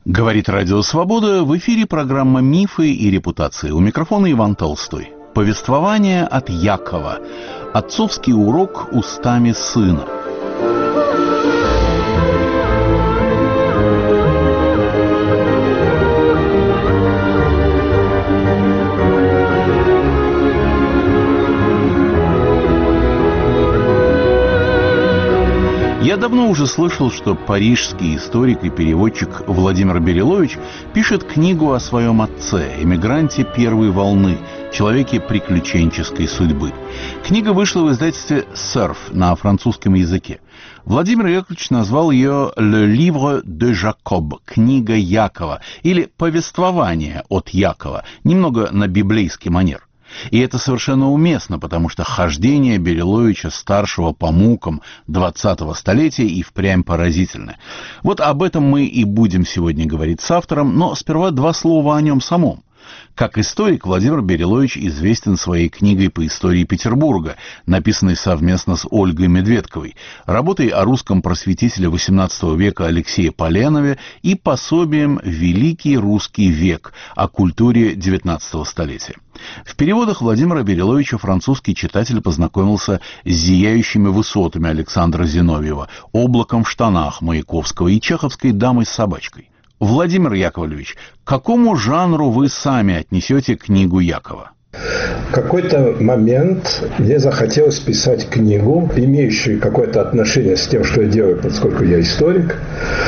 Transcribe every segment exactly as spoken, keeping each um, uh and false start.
Говорит Радио Свобода, в эфире программа «Мифы и репутации». У микрофона Иван Толстой. Повествование от Якова. Отцовский урок устами сына. Я давно уже слышал, что парижский историк и переводчик Владимир Берилович пишет книгу о своем отце, эмигранте первой волны, человеке приключенческой судьбы. Книга вышла в издательстве «Серф» на французском языке. Владимир Яковлевич назвал ее «Le livre de Jacob» – «Книга Якова» или «Повествование от Якова», немного на библейский манер. И это совершенно уместно, потому что хождение Бериловича-старшего по мукам двадцатого столетия и впрямь поразительно. Вот об этом мы и будем сегодня говорить с автором, но сперва два слова о нем самом. Как историк Владимир Берилович известен своей книгой по истории Петербурга, написанной совместно с Ольгой Медведковой, работой о русском просветителе восемнадцатого века Алексее Поленове и пособием «Великий русский век» о культуре девятнадцатого столетия. В переводах Владимира Бериловича французский читатель познакомился с «Зияющими высотами» Александра Зиновьева, «Облаком в штанах» Маяковского и чеховской «Дамой с собачкой». Владимир Яковлевич, к какому жанру вы сами отнесете книгу Якова? В какой-то момент мне захотелось писать книгу, имеющую какое-то отношение с тем, что я делаю, поскольку я историк,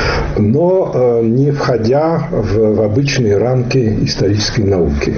но э, не входя в, в обычные рамки исторической науки.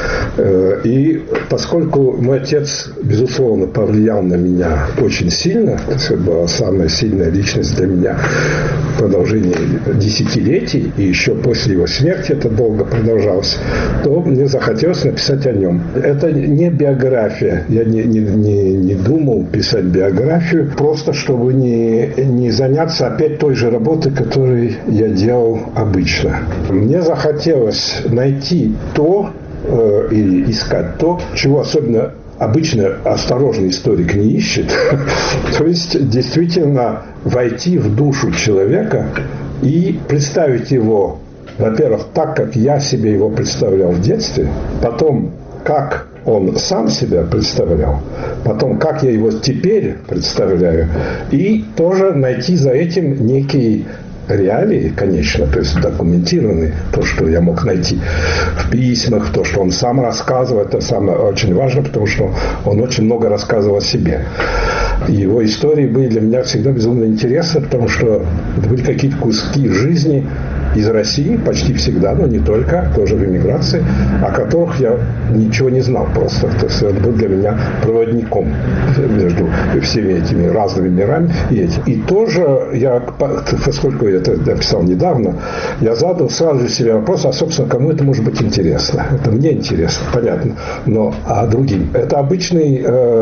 Э, и поскольку мой отец, безусловно, повлиял на меня очень сильно, то есть это была самая сильная личность для меня в продолжении десятилетий, и еще после его смерти это долго продолжалось, то мне захотелось написать о нем. Это не биография. Я не, не, не, не думал писать биографию, просто чтобы не, не заняться опять той же работой, которую я делал обычно. Мне захотелось найти то, э, или искать то, чего особенно обычно осторожный историк не ищет. То есть, действительно, войти в душу человека и представить его, во-первых, так, как я себе его представлял в детстве, потом как он сам себя представлял, потом как я его теперь представляю, и тоже найти за этим некие реалии, конечно, то есть документированные, то, что я мог найти в письмах, то, что он сам рассказывал, это самое очень важно, потому что он очень много рассказывал о себе. Его истории были для меня всегда безумно интересны, потому что это были какие-то куски жизни из России, почти всегда, но не только, тоже в эмиграции, о которых я ничего не знал просто. То есть он был для меня проводником между всеми этими разными мирами и этим. И тоже я, поскольку я это написал недавно, я задал сразу же себе вопрос, а, собственно, кому это может быть интересно? Это мне интересно, понятно, но а другим? Это обычный,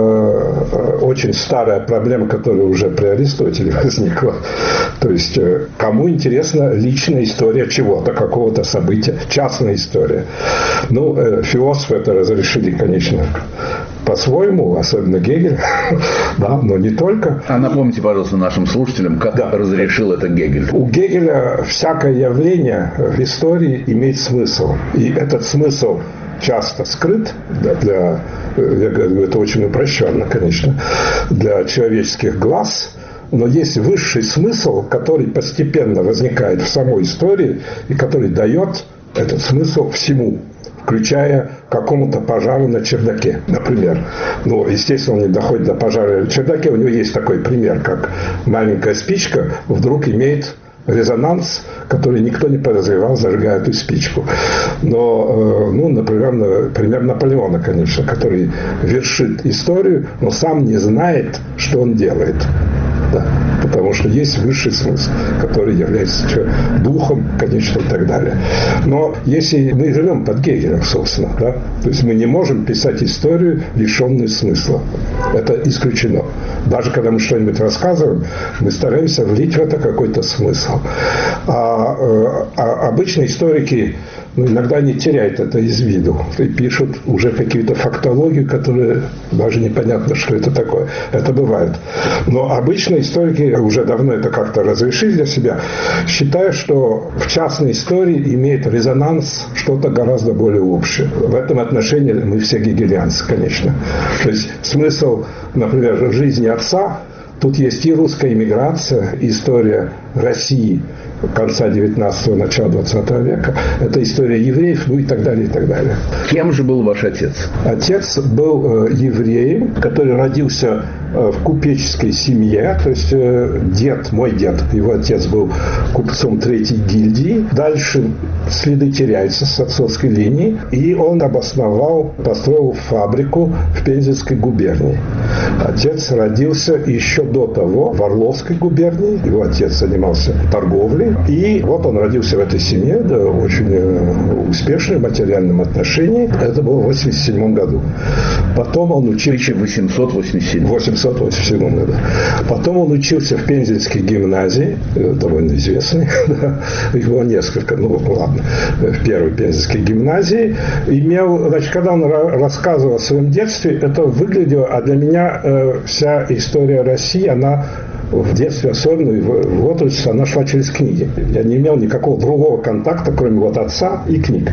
э, очень старая проблема, которая уже при Аристотеле возникла. То есть, э, кому интересна личная история История чего-то, какого-то события, частная история. Ну, э, философы это разрешили, конечно, по-своему, особенно Гегель, да, но не только. А напомните, пожалуйста, нашим слушателям, как да. разрешил это Гегель. У Гегеля всякое явление в истории имеет смысл. И этот смысл часто скрыт для, для я говорю, это очень упрощенно, конечно, для человеческих глаз. Но есть высший смысл, который постепенно возникает в самой истории и который дает этот смысл всему, включая какому-то пожару на чердаке, например. Ну, естественно, он не доходит до пожара на чердаке. У него есть такой пример, как маленькая спичка вдруг имеет резонанс, который никто не подозревал, зажигая эту спичку. Но, ну, например, пример Наполеона, конечно, который вершит историю, но сам не знает, что он делает. Да, потому что есть высший смысл, который является духом, конечно, и так далее. Но если мы живем под Гегелем, собственно, да, то есть мы не можем писать историю, лишенную смысла. Это исключено. Даже когда мы что-нибудь рассказываем, мы стараемся влить в это какой-то смысл. А, а, обычно историки ну, иногда не теряют это из виду и пишут уже какие-то фактологии, которые даже непонятно, что это такое. Это бывает. Но обычно историки уже давно это как-то разрешили для себя, считая, что в частной истории имеет резонанс что-то гораздо более общее. В этом отношении мы все гегелианцы, конечно. То есть смысл, например, жизни отца, тут есть и русская эмиграция, история России конца девятнадцатого, начала двадцатого века. Это история евреев, ну и так далее, и так далее. Кем же был ваш отец? Отец был э, евреем, который родился э, в купеческой семье. То есть э, дед, мой дед, его отец был купцом третьей гильдии. Дальше следы теряются с отцовской линии. И он обосновал, построил фабрику в Пензенской губернии. Отец родился еще до того в Орловской губернии. Его отец занимался торговлей. И вот он родился в этой семье, да, очень успешной в материальном отношении. Это было в восемьдесят седьмом году. Потом он учился... тысяча восемьсот восемьдесят седьмом. восемьсот восемьдесят седьмом году. Потом он учился в Пензенской гимназии, довольно известной. Их было несколько, ну ладно, в первой Пензенской гимназии. Имел, значит, когда он рассказывал о своем детстве, это выглядело, а для меня э, вся история России, она в детстве особенно, в возрасте, она шла через книги. Я не имел никакого другого контакта, кроме вот отца и книг.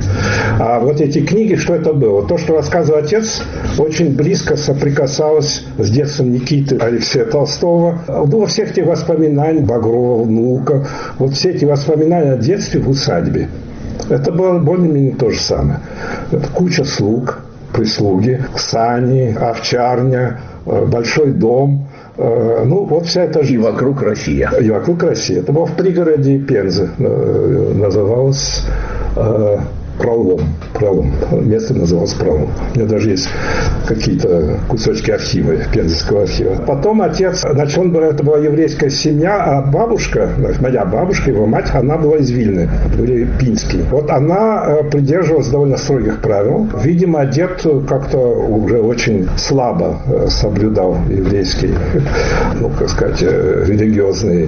А вот эти книги, что это было? То, что рассказывал отец, очень близко соприкасалось с детством Никиты Алексея Толстого. Было всех этих воспоминаний Багрова, внука, вот все эти воспоминания о детстве в усадьбе. Это было более-менее то же самое. Это куча слуг, прислуги, сани, овчарня, большой дом. Ну, вот вся эта жизнь. И вокруг Россия. И вокруг России. Это было в пригороде Пензы. Называлось э, Пролом. Пролом. Место называлось Пролом. У меня даже есть какие-то кусочки архива, Пензенского архива. Потом отец, значит, он, это была еврейская семья, а бабушка, моя бабушка, его мать, она была из Вильны, были пинские. Вот она придерживалась довольно строгих правил. Видимо, дед как-то уже очень слабо соблюдал еврейские, ну, как сказать, религиозные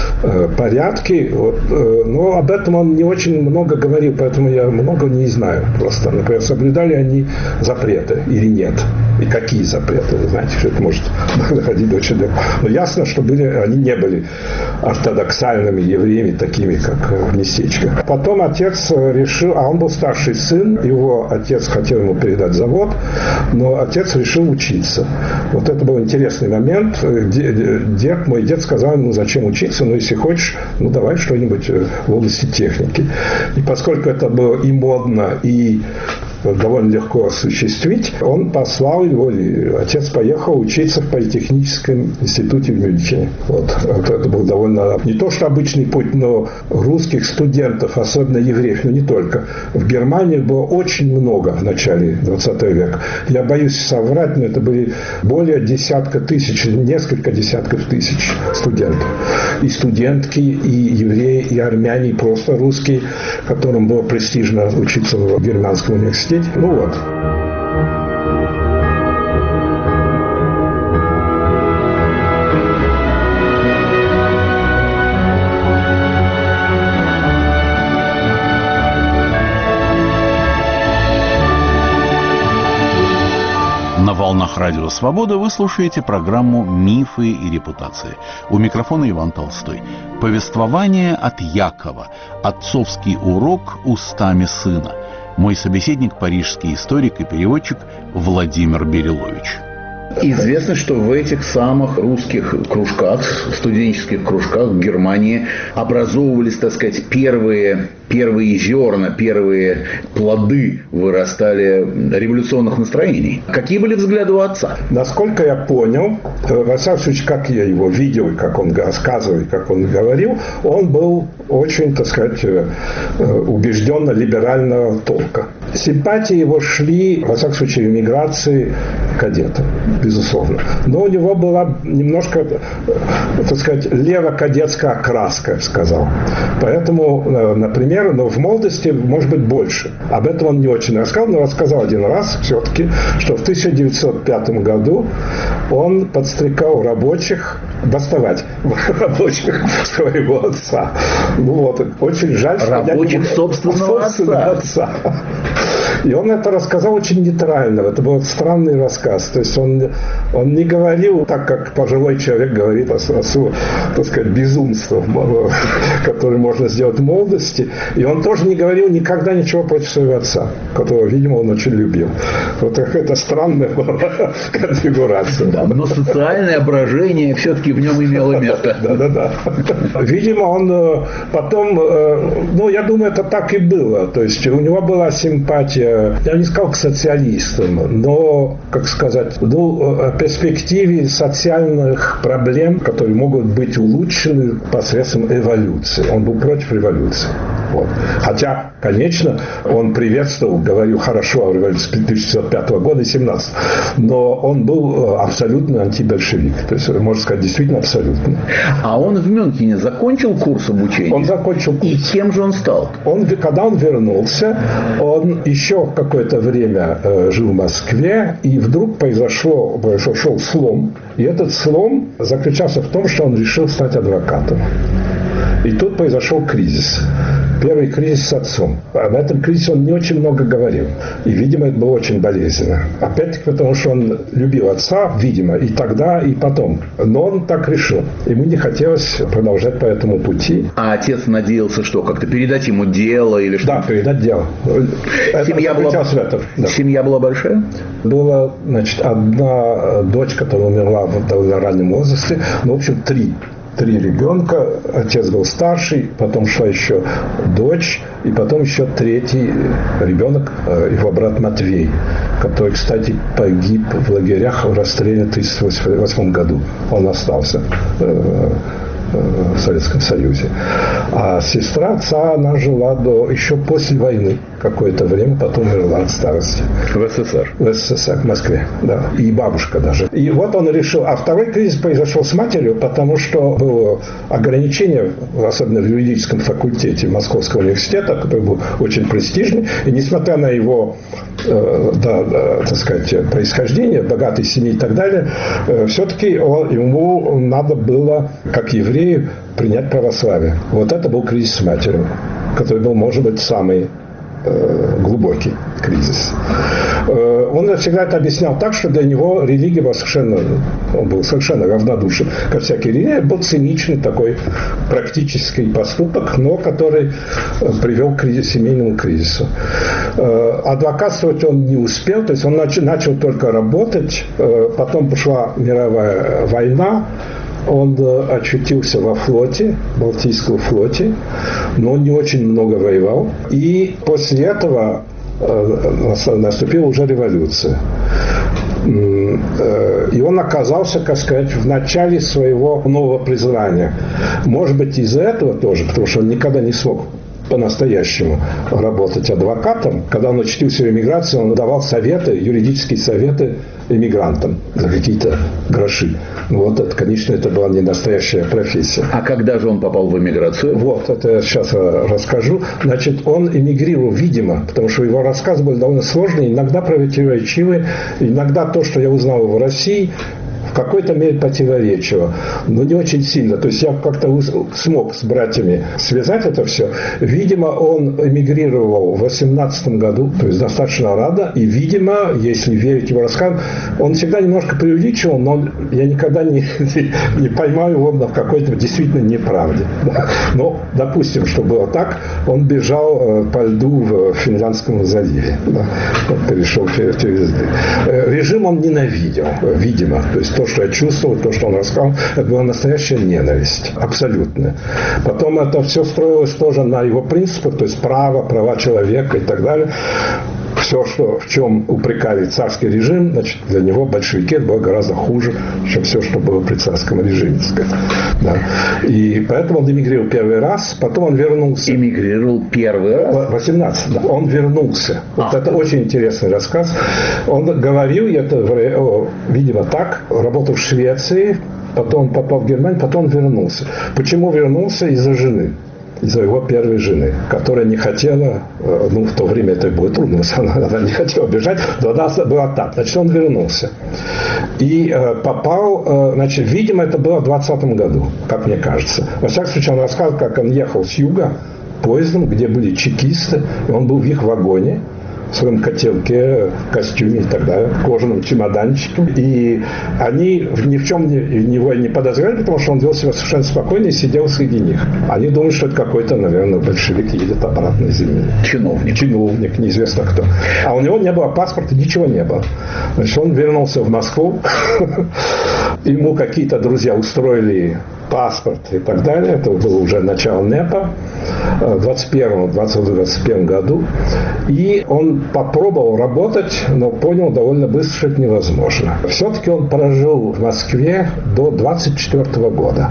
порядки. Вот. Но об этом он не очень много говорил, поэтому я много не знаю просто. Например, соблюдали они запреты или нет? И какие запреты? Вы знаете, что это может доходить до чего. Но ясно, что были, они не были ортодоксальными евреями, такими, как местечко. Потом отец решил, а он был старший сын, его отец хотел ему передать завод, но отец решил учиться. Вот это был интересный момент. Дед, мой дед сказал ему, зачем учиться, ну, если хочешь, ну, давай что-нибудь в области техники. И поскольку это было и модно, и довольно легко осуществить, он послал его, отец поехал учиться в политехническом институте в Мюнхене. Вот. Вот это был довольно, не то что обычный путь, но русских студентов, особенно евреев, но не только. В Германии было очень много в начале двадцатого века. Я боюсь соврать, но это были более десятка тысяч, несколько десятков тысяч студентов. И студентки, и евреи, и армяне, и просто русские, которым было престижно учиться в Германском университете. Ну вот. На волнах Радио Свобода вы слушаете программу «Мифы и репутации». У микрофона Иван Толстой. Повествование от Якова. Отцовский урок устами сына. Мой собеседник – парижский историк и переводчик Владимир Берилович. Известно, что в этих самых русских кружках, студенческих кружках в Германии образовывались, так сказать, первые, первые зерна, первые плоды вырастали революционных настроений. Какие были взгляды у отца? Насколько я понял, во всяком случае, как я его видел, как он рассказывал, как он говорил, он был очень, так сказать, убежденно либерального толка. Симпатии его шли, во всяком случае, в эмиграции кадета, безусловно. Но у него была немножко, так сказать, лево-кадетская окраска, я бы сказал. Поэтому, например, но в молодости, может быть, больше. Об этом он не очень рассказал, но рассказал один раз все-таки, что в тысяча девятьсот пятом году он подстрекал рабочих доставать рабочих своего отца. Ну вот, очень жаль, что рабочих я не... собственного, собственного отца. отца. И он это рассказал очень нейтрально. Это был странный рассказ. То есть он, он не говорил так, как пожилой человек говорит о, о своем, так сказать, безумстве, которое можно сделать в молодости. И он тоже не говорил никогда ничего против своего отца, которого, видимо, он очень любил. Вот какая-то странная конфигурация. Да, но социальное брожение все-таки в нем имело место. Да, да, да. Видимо, он потом, ну, я думаю, это так и было. То есть у него была симпатия, я не сказал к социалистам, но, как сказать, ну, о перспективе социальных проблем, которые могут быть улучшены посредством эволюции. Он был против революции. Вот. Хотя, конечно, он приветствовал, говорю хорошо о революции тысяча девятьсот пятого года и семнадцатого, но он был абсолютно антибольшевик. То есть, можно сказать, действительно абсолютно. А он в Мюнхене закончил курс обучения? Он закончил курс. И кем же он стал? Он, когда он вернулся, он еще какое-то время э, жил в Москве, и вдруг произошло, произошел слом. И этот слом заключался в том, что он решил стать адвокатом. И тут произошел кризис. Первый кризис с отцом. А на этом кризисе он не очень много говорил. И, видимо, это было очень болезненно. Опять-таки, потому что он любил отца, видимо, и тогда, и потом. Но он так решил. Ему не хотелось продолжать по этому пути. А отец надеялся, что как-то передать ему дело или что? Да, передать дело. Семья была... Да. Семья была большая? Была, значит, одна дочь, которая умерла в довольно раннем возрасте. Ну, в общем, три. Три ребенка, отец был старший, потом шла еще дочь, и потом еще третий ребенок, его брат Матвей, который, кстати, погиб в лагерях в расстреле в тысяча девятьсот восемьдесят восьмом году. Он остался в Советском Союзе. А сестра отца, она жила до, еще после войны какое-то время, потом умерла от старости. В СССР? В СССР, в Москве, да. И бабушка даже. И вот он решил. А второй кризис произошел с матерью, потому что было ограничение, особенно в юридическом факультете Московского университета, который был очень престижный. И несмотря на его, э, да, да, так сказать, происхождение, богатой семьи и так далее, э, все-таки он, ему надо было, как еврею, принять православие. Вот это был кризис с матерью, который был, может быть, самый глубокий кризис. Он всегда это объяснял так, что для него религия была совершенно, он был совершенно равнодушен ко всякой религии, был циничный такой практический поступок, но который привел к кризису, семейному кризису. Адвокатствовать он не успел, то есть он начал только работать, потом пошла мировая война, он очутился во флоте, Балтийском флоте, но он не очень много воевал. И после этого наступила уже революция. И он оказался, как сказать, в начале своего нового призвания. Может быть, из-за этого тоже, потому что он никогда не смог по-настоящему работать адвокатом. Когда он очутился в эмиграции, он давал советы, юридические советы эмигрантам за какие-то гроши. Вот это, конечно, это была не настоящая профессия. А когда же он попал в эмиграцию? Вот, это я сейчас расскажу. Значит, он эмигрировал, видимо, потому что его рассказы были довольно сложные, иногда противоречивые, иногда то, что я узнал в России, в какой-то мере противоречиво, но не очень сильно. То есть я как-то смог с братьями связать это все. Видимо, он эмигрировал в восемнадцатом году, то есть достаточно рано, и, видимо, если верить его рассказам, он всегда немножко преувеличивал, но я никогда не, не, не поймаю его на какой-то действительно неправде. Но, допустим, что было так, он бежал по льду в Финляндском заливе. Да, перешел через льды. Режим он ненавидел, видимо. То есть то, что я чувствовал, то, что он рассказал, это была настоящая ненависть. Абсолютная. Потом это все строилось тоже на его принципах, то есть право, права человека и так далее. Все, что, в чем упрекали царский режим, значит, для него большевики было гораздо хуже, чем все, что было при царском режиме. Да. И поэтому он эмигрировал первый раз, потом он вернулся. Эмигрировал первый раз? восемнадцать, да. Он вернулся. Вот а. Это очень интересный рассказ. Он говорил, это, видимо, так, работал в Швеции, потом он попал в Германию, потом он вернулся. Почему вернулся? Из-за жены. из-за его первой жены, которая не хотела, ну, в то время это было трудно, она не хотела бежать, но она была так. Значит, он вернулся. И э, попал, э, значит, видимо, это было в двадцатом году, как мне кажется. Во всяком случае, он рассказывал, как он ехал с юга поездом, где были чекисты, и он был в их вагоне, в своем котелке, в костюме и так далее, в кожаном чемоданчике. И они ни в чем не, него не подозревали, потому что он вел себя совершенно спокойно и сидел среди них. Они думали, что это какой-то, наверное, большевик едет обратно из земли. Чиновник. Чиновник, неизвестно кто. А у него не было паспорта, ничего не было. Значит, он вернулся в Москву. Ему какие-то друзья устроили паспорт и так далее. Это было уже начало НЭПа в двадцать первом, двадцать первом году. И он попробовал работать, но понял довольно быстро, что это невозможно. Все-таки он прожил в Москве до двадцать четвёртого года.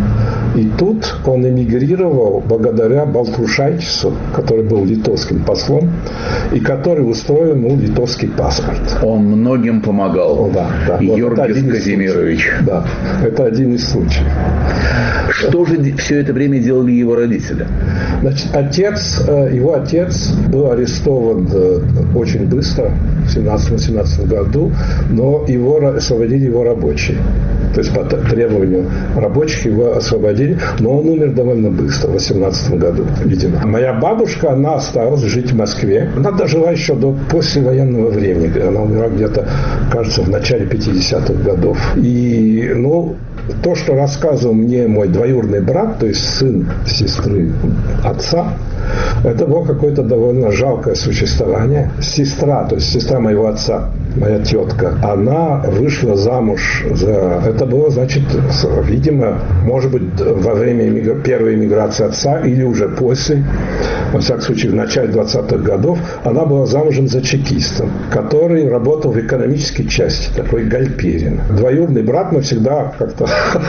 И тут он эмигрировал благодаря Балтрушайтису, который был литовским послом, и который устроил ему литовский паспорт. Он многим помогал. Да, да. Йоргис вот Казимирович. Да, это один из случаев. Что же все это время делали его родители? Значит, отец, его отец был арестован очень быстро, в семнадцатом-семнадцатом году, но его освободили его рабочие. То есть по требованию рабочих его освободили, но он умер довольно быстро, в восемнадцатом году, видимо. Моя бабушка, она осталась жить в Москве. Она дожила еще до послевоенного времени. Она умерла где-то, кажется, в начале пятидесятых годов. И, ну, то, что рассказывал мне мой двоюродный брат, то есть сын сестры отца, это было какое-то довольно жалкое существование. Сестра, то есть сестра моего отца, моя тетка, она вышла замуж за... Это было, значит, видимо, может быть, во время эмигр... первой эмиграции отца или уже после, во всяком случае, в начале двадцатых годов, она была замужем за чекистом, который работал в экономической части, такой Гальперин. Двоюродный брат, мы всегда как-то...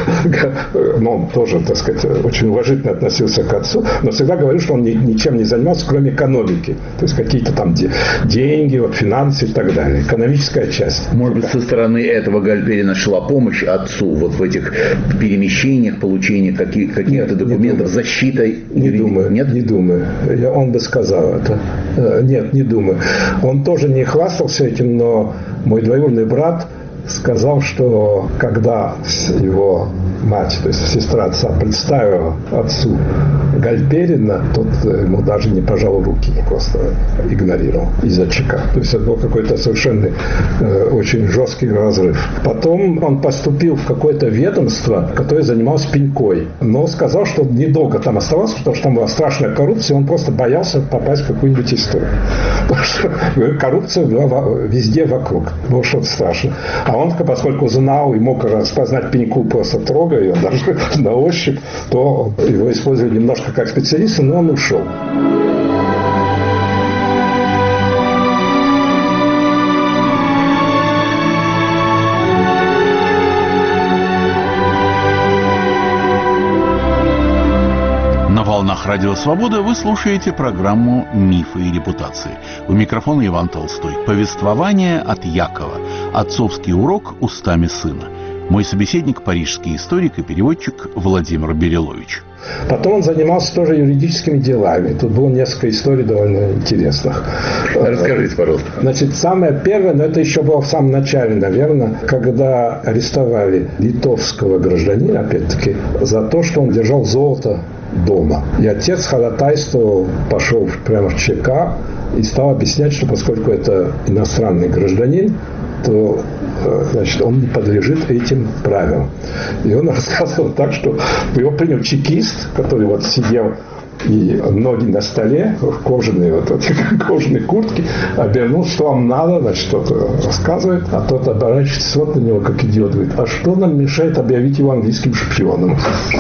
Ну, он тоже, так сказать, очень уважительно относился к отцу, но всегда говорил, что он ничем не занимался, кроме экономики. То есть какие-то там деньги, вот, финансы и так далее. Экономическая часть. Может быть, со стороны этого Гальперина шла помощь отцу вот в этих перемещениях, получении каких- каких-то Нет, документов, защитой? Не думаю. Нет? Не думаю. Он бы сказал это. Нет, не думаю. Он тоже не хвастался этим, но мой двоюродный брат сказал, что когда его мать, то есть сестра отца, представила отцу Гальперина, тот ему даже не пожал руки, просто игнорировал из-за ЧК. То есть это был какой-то совершенно э, очень жесткий разрыв. Потом он поступил в какое-то ведомство, которое занималось пенькой, но сказал, что недолго там оставался, потому что там была страшная коррупция, он просто боялся попасть в какую-нибудь историю. Потому что коррупция была везде вокруг. Было что-то страшное. А он, поскольку знал и мог распознать пеньку, просто трогая ее, даже на ощупь, то его использовали немножко как специалиста, но он ушел. На волнах Радио Свобода вы слушаете программу «Мифы и репутации». У микрофона Иван Толстой. Повествование от Якова. Отцовский урок устами сына. Мой собеседник – парижский историк и переводчик Владимир Берилович. Потом он занимался тоже юридическими делами. Тут было несколько историй довольно интересных. Расскажите, пожалуйста. Значит, самое первое, но это еще было в самом начале, наверное, когда арестовали литовского гражданина, опять-таки, за то, что он держал золото дома. И отец ходатайствовал, пошел прямо в ЧК и стал объяснять, что поскольку это иностранный гражданин, то, значит, он не подлежит этим правилам. И он рассказывал так, что его принял чекист, который вот сидел и ноги на столе, в кожаной вот этой кожаной куртке, обернулся, что вам надо, значит, что-то рассказывает, а тот оборачивается, смотрит на него, как идиот, говорит, а что нам мешает объявить его английским шпионом?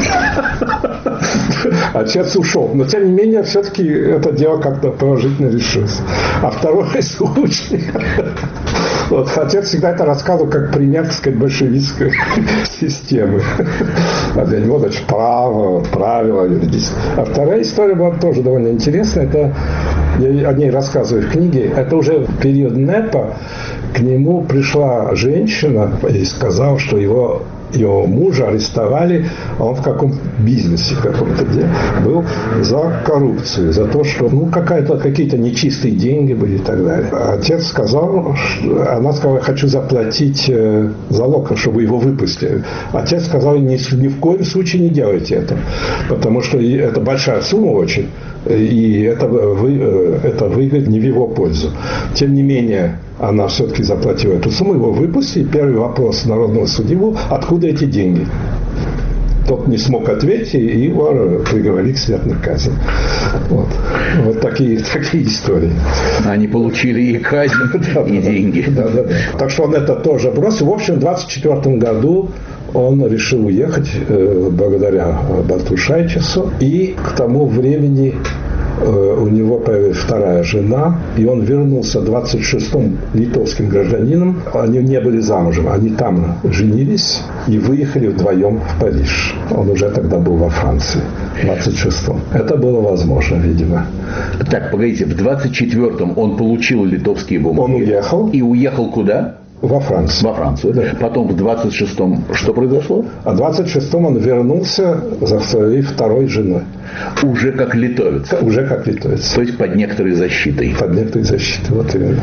Отец ушел. Но, тем не менее, все-таки это дело как-то положительно решилось. А второй случай. Вот, отец всегда это рассказывал как пример, так сказать, большевистской системы. А для него, значит, право, правила юридические. А вторая история была тоже довольно интересная. Это, я о ней рассказываю в книге. Это уже в период НЭПа к нему пришла женщина и сказала, что его его мужа арестовали, а он в каком бизнесе каком-то где был за коррупцию, за то, что ну, какая-то, какие-то нечистые деньги были и так далее. Отец сказал, что, она сказала, я хочу заплатить залог, чтобы его выпустили. Отец сказал, ни, ни в коем случае не делайте это, потому что это большая сумма очень, и это, вы, это выиграет не в его пользу. Тем не менее, она все-таки заплатила эту сумму, его выпустили. Первый вопрос народного судьи был, откуда эти деньги? Тот не смог ответить, и его приговорили к смертной казни. Вот, вот такие, такие истории. Они получили и казнь, и деньги. Да, да, да. Так что он это тоже бросил. В общем, в двадцать четвёртом году он решил уехать э, благодаря Бартушайтису. И к тому времени э, у него появилась вторая жена, и он вернулся двадцать шестым литовским гражданином. Они не были замужем, они там женились и выехали вдвоем в Париж. Он уже тогда был во Франции, в двадцать шестом. Это было возможно, видимо. Так, погодите, в двадцать четвёртом он получил литовские бумаги. Он уехал. И уехал куда? Во Францию. Во Францию. Да. Потом в двадцать шестом что произошло? А в двадцать шестом он вернулся за своей второй женой. Уже как литовец? Уже как литовец. То есть под некоторой защитой? Под некоторой защитой, вот именно.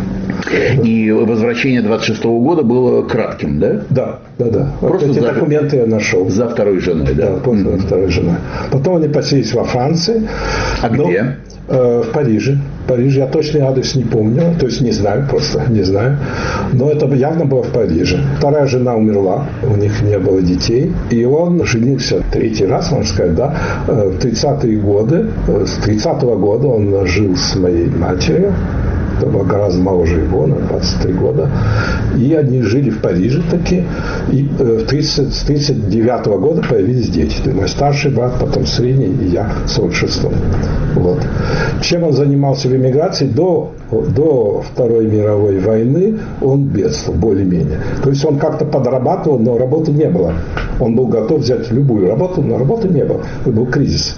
И возвращение двадцать шестого года было кратким, да? Да, да, да. Просто вот эти за... документы я нашел. За второй женой, да? Да, после mm-hmm. второй женой. Потом они поселились во Франции. А но, где? Э, в Париже. В Париже. Я точный адрес не помню, то есть не знаю, просто не знаю. Но это явно было в Париже. Вторая жена умерла, у них не было детей. И он женился третий раз, можно сказать, да, в тридцатые годы. С тридцатого года он жил с моей матерью. Это было гораздо моложе его, на двадцать три года. И они жили в Париже таки. И в тридцать, с тридцать девятого года появились дети. Мой старший брат, потом средний, и я в сорок шестом. Вот. Чем он занимался в эмиграции? До, до Второй мировой войны он бедствовал, более-менее. То есть он как-то подрабатывал, но работы не было. Он был готов взять любую работу, но работы не было. Был кризис.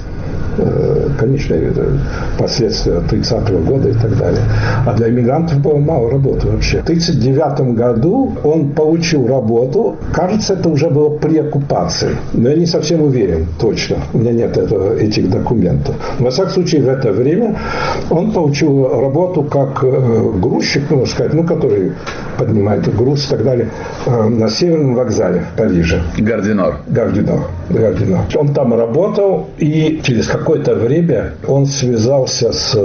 Конечные последствия тридцатого года и так далее. А для иммигрантов было мало работы вообще. В тридцать девятом году он получил работу. Кажется, это уже было при оккупации. Но я не совсем уверен точно. У меня нет этого, этих документов. Но, во всяком случае, в это время он получил работу как грузчик, можно сказать, ну, который поднимает груз и так далее, на Северном вокзале в Париже. Гардинор. Гардинор. Гардинор. Он там работал, и через какое-то время он связался с,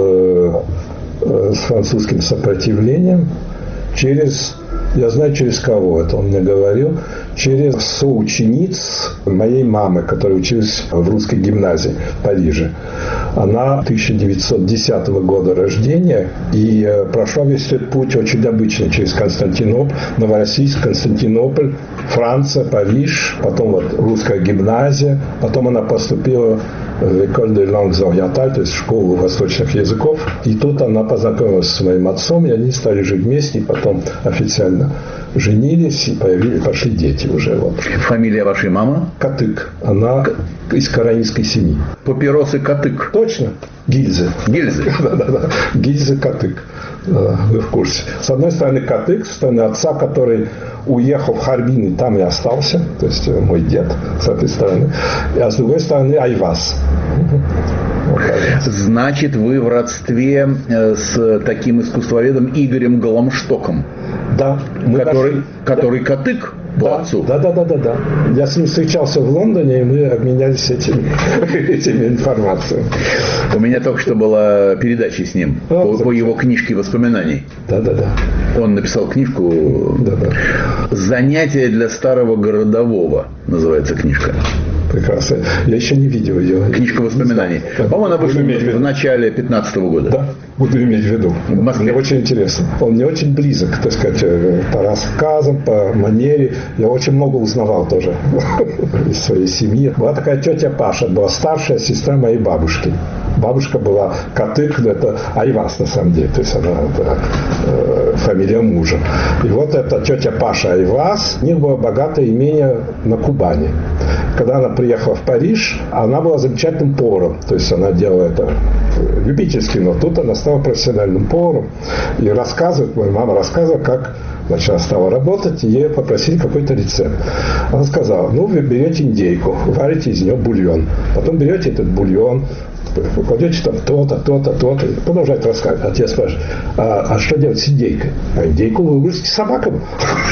с французским сопротивлением через, я знаю, через кого это он мне говорил, через соучениц моей мамы, которая училась в русской гимназии в Париже. Она тысяча девятьсот десятого года рождения и прошла весь этот путь очень обычный через Константинополь, Новороссийск, Константинополь, Франция, Париж, потом вот русская гимназия, потом она поступила в École des langues orientales, то есть в школу восточных языков. И тут она познакомилась с моим отцом, и они стали жить вместе, и потом официально женились, и появились, пошли дети уже. Вот. Фамилия вашей мамы? Катык. Она К... из караинской семьи. Папиросы Катык. Точно. Гильзы. Гильзы. Да-да-да. Гильзы Катык. Вы в курсе. С одной стороны Катык, с стороны отца, который уехал в Харбин и там и остался, то есть мой дед с этой стороны, а с другой стороны Айваз. Значит, вы в родстве с таким искусствоведом Игорем Голомштоком, да, который, пошли, который да. Катык по да, отцу. Да, да, да, да, да. Я с ним встречался в Лондоне, и мы обменялись этими, этими информациями. У меня только что была передача с ним а, по, по его книжке воспоминаний. Да, да, да. Он написал книжку да, да. «Занятия для старого городового» называется книжка. Прекрасно. Я еще не видел ее. Книжка воспоминаний. Да. По-моему, она вышла в, в начале пятнадцатого года. Да, буду иметь в виду. В Москве. Мне очень интересно. Он мне очень близок, так сказать, по рассказам, по манере. Я очень много узнавал тоже из своей семьи. Была такая тетя Паша, была старшая сестра моей бабушки. Бабушка была Катык, это Айваз на самом деле, то есть она это, э, фамилия мужа. И вот эта тетя Паша Айваз, у них было богатое имение на Кубани. Когда она приехала в Париж, она была замечательным поваром, то есть она делала это любительский, но тут она стала профессиональным поваром. И рассказывает, моя мама рассказывала, как значит, она стала работать, и ей попросили какой-то рецепт. Она сказала, ну, вы берете индейку, варите из нее бульон. Потом берете этот бульон, кладете там то-то, то-то, то-то, и продолжает рассказывать. А тебе спрашивают, а, а что делать с индейкой? А индейку вы выбросите собакам.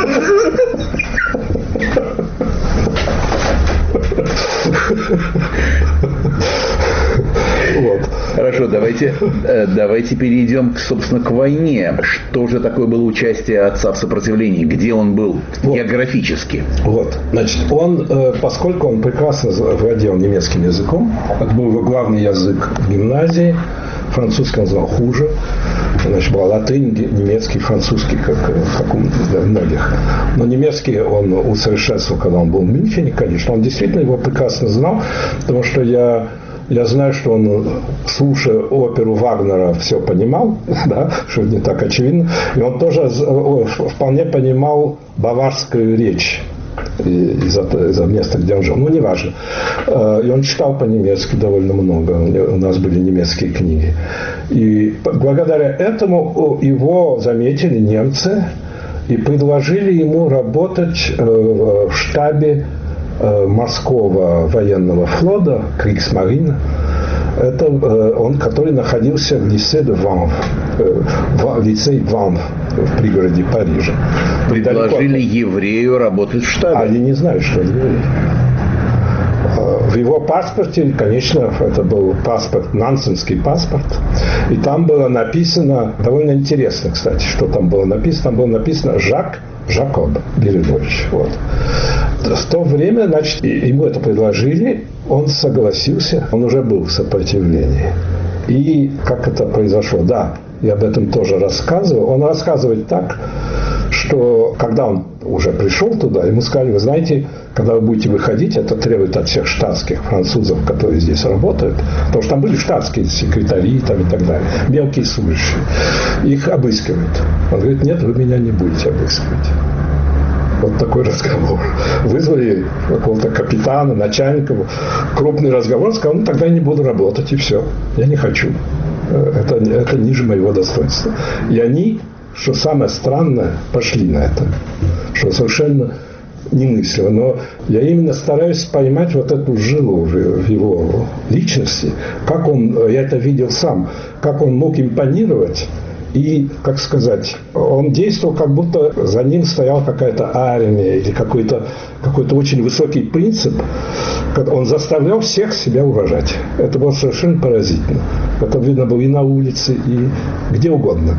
Вот. Хорошо, давайте, давайте перейдем, собственно, к войне. Что же такое было участие отца в сопротивлении? Где он был вот. Географически? Вот. Значит, он, поскольку он прекрасно владел немецким языком, это был его главный язык в гимназии, французский он знал хуже. Значит, была латынь, немецкий, французский, как, как у многих. Но немецкий он усовершенствовал, когда он был в Мюнхене, конечно. Он действительно его прекрасно знал, потому что я, я знаю, что он, слушая оперу Вагнера, все понимал, да, что не так очевидно. И он тоже вполне понимал баварскую речь. Из-за, из-за места, где он жил. Ну, неважно. И он читал по-немецки довольно много. У нас были немецкие книги. И благодаря этому его заметили немцы и предложили ему работать в штабе морского военного флота, Кригсмарин. Это он, который находился в лице де Ванв, в лице Ванв в пригороде Парижа. Предложили еврею работать в штабе. Они не знают, что он еврей. В его паспорте, конечно, это был паспорт, нансенский паспорт, и там было написано, довольно интересно, кстати, что там было написано, там было написано Жак Жакоб Белинович. Вот. В то время, значит, ему это предложили, он согласился, он уже был в сопротивлении. И как это произошло? Да, я об этом тоже рассказывал. Он рассказывает так, что когда он уже пришел туда, ему сказали, вы знаете, когда вы будете выходить, это требует от всех штатских французов, которые здесь работают, потому что там были штатские секретари там, и так далее, мелкие служащие, их обыскивают. Он говорит, нет, вы меня не будете обыскивать. Вот такой разговор. Вызвали какого-то капитана, начальника, крупный разговор, сказал, ну тогда я не буду работать, и все. Я не хочу. Это, это ниже моего достоинства. И они, что самое странное, пошли на это. Что совершенно немыслимо. Но я именно стараюсь поймать вот эту жилу в, в его личности, как он, я это видел сам, как он мог импонировать. И, как сказать, он действовал, как будто за ним стояла какая-то армия или какой-то, какой-то очень высокий принцип. Он заставлял всех себя уважать. Это было совершенно поразительно. Это видно было и на улице, и где угодно.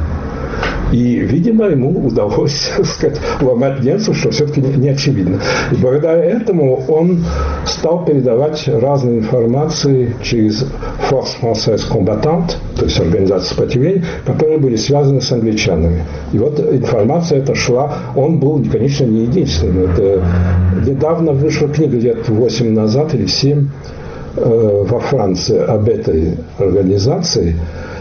И, видимо, ему удалось, так сказать, ломать немцев, что все-таки не очевидно. И благодаря этому он стал передавать разные информации через Force Française Combattante, то есть организацию сопротивления, которые были связаны с англичанами. И вот информация эта шла. Он был, конечно, не единственным. Это недавно вышла книга лет восемь назад или семь э, во Франции об этой организации.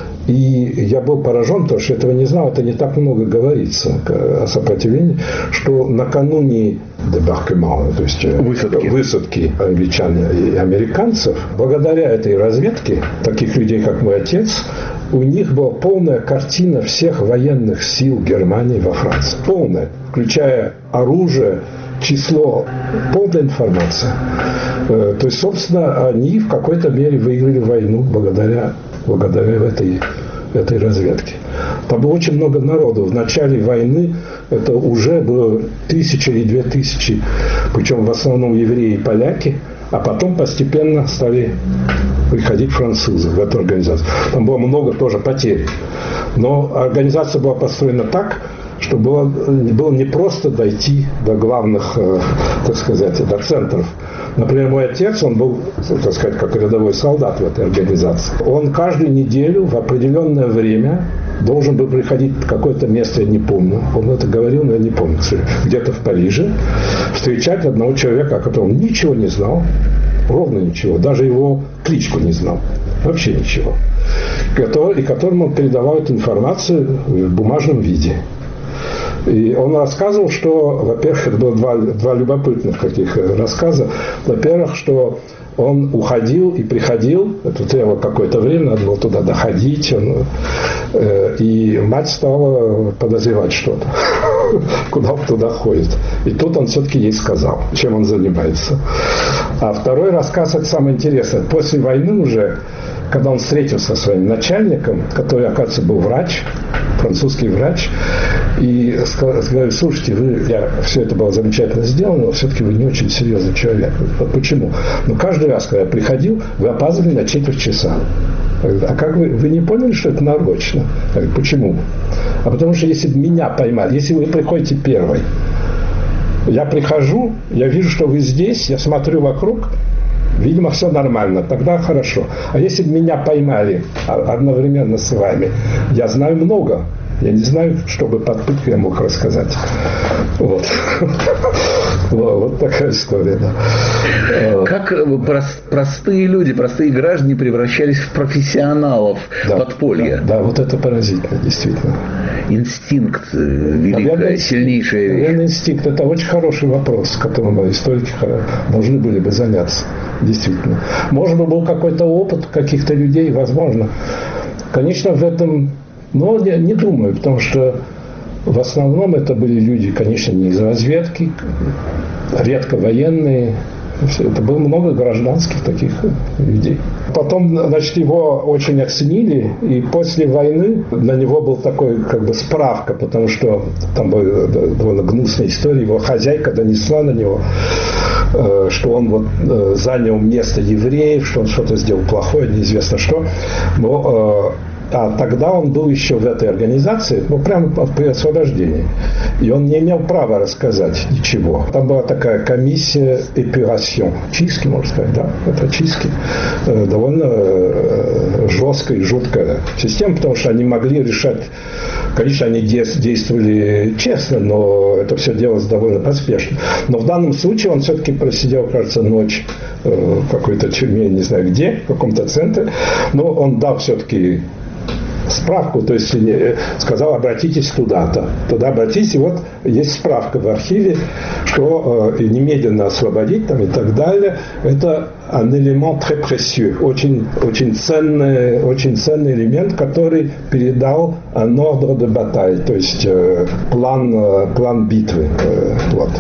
И я был поражен, потому что этого не знал, это не так много говорится о сопротивлении, что накануне дебаркемента, то есть высадки. высадки англичан и американцев, благодаря этой разведке, таких людей, как мой отец, у них была полная картина всех военных сил Германии во Франции. Полная, включая оружие, число, полная информация. То есть, собственно, они в какой-то мере выиграли войну благодаря благодаря этой, этой разведке. Там было очень много народу. В начале войны это уже было тысяча или две тысячи, причем в основном евреи и поляки, а потом постепенно стали приходить французы в эту организацию. Там было много тоже потерь. Но организация была построена так, что было, было не просто дойти до главных, так сказать, до центров. Например, мой отец, он был, так сказать, как рядовой солдат в этой организации. Он каждую неделю в определенное время должен был приходить в какое-то место, я не помню. Он это говорил, но я не помню. Где-то в Париже. Встречать одного человека, о котором ничего не знал. Ровно ничего. Даже его кличку не знал. Вообще ничего. И которому он передавал эту информацию в бумажном виде. И он рассказывал, что, во-первых, это было два, два любопытных таких рассказа. Во-первых, что Он уходил и приходил, это требовало какое-то время, надо было туда доходить, он, э, и мать стала подозревать что-то, куда он туда ходит. И тут он все-таки ей сказал, чем он занимается. А второй рассказ, это самое интересное. После войны уже, когда он встретился со своим начальником, который, оказывается, был врач, французский врач, и сказал: слушайте, вы, я, все это было замечательно сделано, но все-таки вы не очень серьезный человек. Почему? Ну, каждый раз, когда я приходил, вы опаздывали на четверть часа. А как вы, вы не поняли, что это нарочно? Я говорю: почему? А потому что если бы меня поймали, если вы приходите первой, я прихожу, я вижу, что вы здесь, я смотрю вокруг, видимо, все нормально, тогда хорошо. А если бы меня поймали одновременно с вами, я знаю много. Я не знаю, что бы под пыткой я мог рассказать. Вот. Вот такая история, да. Как простые люди, простые граждане превращались в профессионалов подполья. Да, вот это поразительно, действительно. Инстинкт, великая, сильнейшая вещь. Наверное, инстинкт – это очень хороший вопрос, которым историки должны были бы заняться. Действительно. Может быть, был какой-то опыт каких-то людей, возможно. Конечно, в этом... Но я не думаю, потому что в основном это были люди, конечно, не из разведки, редко военные. Это было много гражданских таких людей. Потом, значит, его очень оценили, и после войны на него был такой, как бы, справка, потому что там была довольно гнусная история. Его хозяйка донесла на него, что он вот занял место евреев, что он что-то сделал плохое, неизвестно что. Но А тогда он был еще в этой организации, ну, прямо при освобождении. И он не имел права рассказать ничего. Там была такая комиссия эпюрасьон. Чистки, можно сказать, да. Это чистки. Довольно жесткая и жуткая система, потому что они могли решать... Конечно, они действовали честно, но это все делалось довольно поспешно. Но в данном случае он все-таки просидел, кажется, ночь в какой-то тюрьме, не знаю где, в каком-то центре. Но он дал все-таки справку, то есть сказал: обратитесь туда-то, туда обратитесь, и вот есть справка в архиве, что э, немедленно освободить там и так далее. Это un élément très précieux, очень, очень ценный, очень ценный элемент, который передал un ordre de bataille, то есть э, план, э, план битвы. Э, вот.